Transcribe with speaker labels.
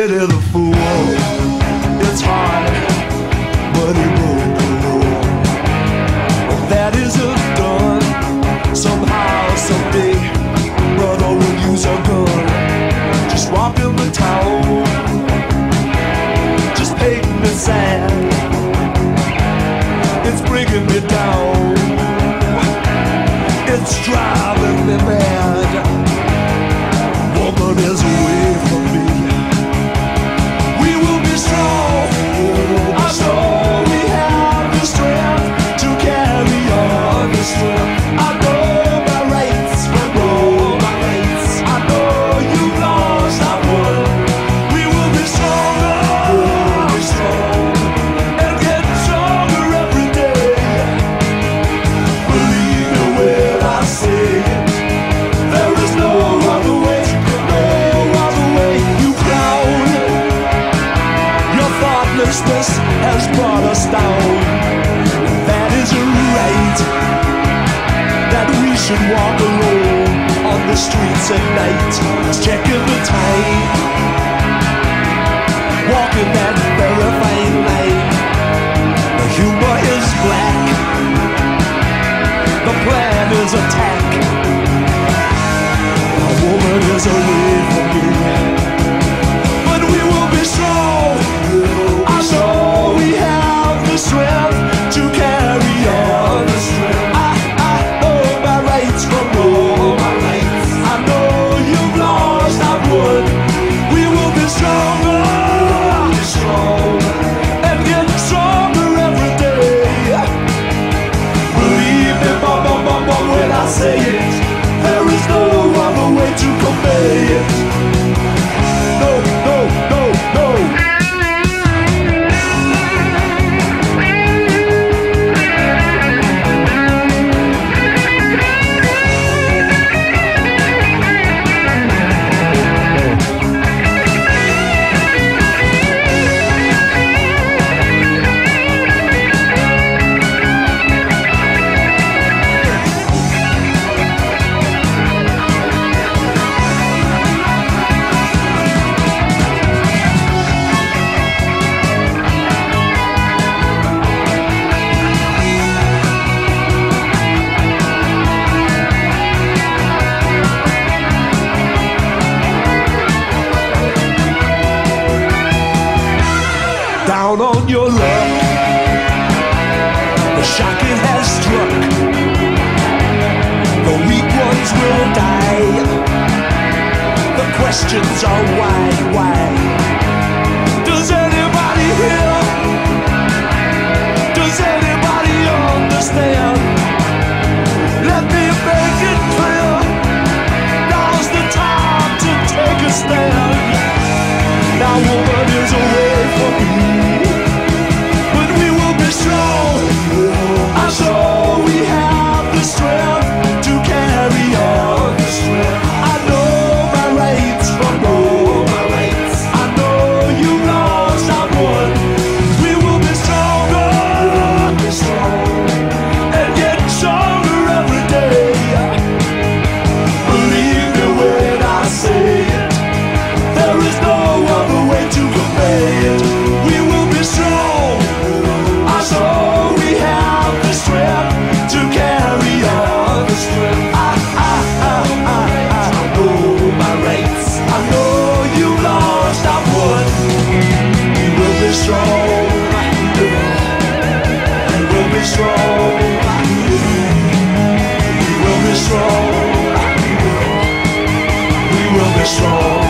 Speaker 1: pity the fool. It's hard, but he broke the rule. But that isn't done. Somehow, someday, brother will use a gun. Just walking the town, just painting it sad. It's bringing me down. It's driving me mad. Woman is away from me. We will be strong. I know we have the strength to carry on the strength. I know my rights from all my rights. I know you've lost, I won. We will be stronger. We'll be strong and get stronger every day. Believe me when I say it. There is no other way. No other way. You clown. Your thoughtlessness has brought us down. That isn't right. That we should walk alone on the streets at night, checking the time, walking that very fine line. The humor is black. The plan is attack. A woman is away from me, but we will be strong. I know we have the strength to carry on. I know my rights from all my rights. I know you've lost, I've won. We will be stronger, and get stronger every day. Believe me, when I say it. There is no other way to convey it. No, no, no, no. Down on your luck, the shock it has struck. The weak ones will die. The questions are why? Does anybody hear? Does anybody understand? Let me make it clear. Now's the time to take a stand. Now woman is away from me, but we will be strong. I know we have the strength to carry on. I know my rights from all my rights. I know you've lost, I've won. We will be stronger, and get stronger every day. Believe me when I say it. There is no other way to convey it. We will be strong. I know we have the strength to carry on. I know my rights. I know you lost, I've won. We will be strong. We will be strong. We will be strong. We will be strong.